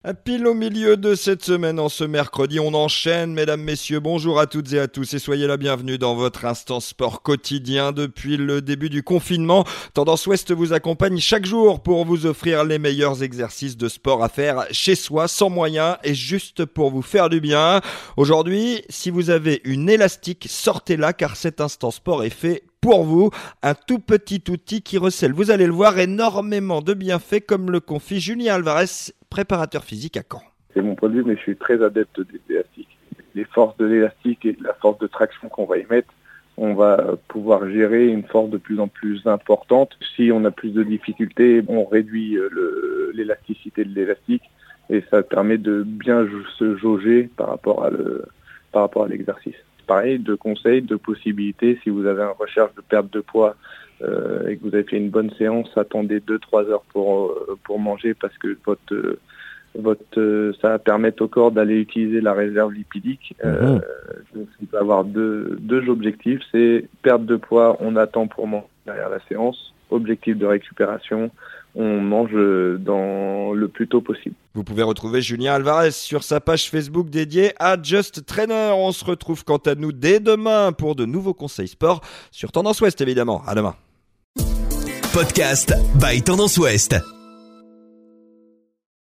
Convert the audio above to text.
Pile au milieu de cette semaine, en ce mercredi, on enchaîne, mesdames, messieurs, bonjour à toutes et à tous et soyez la bienvenue dans votre instant sport quotidien depuis le début du confinement. Tendance Ouest vous accompagne chaque jour pour vous offrir les meilleurs exercices de sport à faire chez soi, sans moyens et juste pour vous faire du bien. Aujourd'hui, si vous avez une élastique, sortez-la car cet instant sport est fait pour vous, un tout petit outil qui recèle, vous allez le voir, énormément de bienfaits comme le confie Julien Alvarez, préparateur physique à Caen. C'est mon point de vue, mais je suis très adepte des élastiques. Les forces de l'élastique et la force de traction qu'on va y mettre, on va pouvoir gérer une force de plus en plus importante. Si on a plus de difficultés, on réduit l'élasticité de l'élastique et ça permet de bien se jauger par rapport à l'exercice. Pareil, de conseils, de possibilités, si vous avez une recherche de perte de poids et que vous avez fait une bonne séance, attendez 2-3 heures pour manger parce que ça va permettre au corps d'aller utiliser la réserve lipidique. Donc, il peut avoir deux objectifs, c'est perte de poids, on attend pour manger derrière la séance, objectif de récupération, on mange dans le plus tôt possible. Vous pouvez retrouver Julien Alvarez sur sa page Facebook dédiée à Just Trainer. On se retrouve quant à nous dès demain pour de nouveaux conseils sport sur Tendance Ouest évidemment. À demain. Podcast by Tendance Ouest.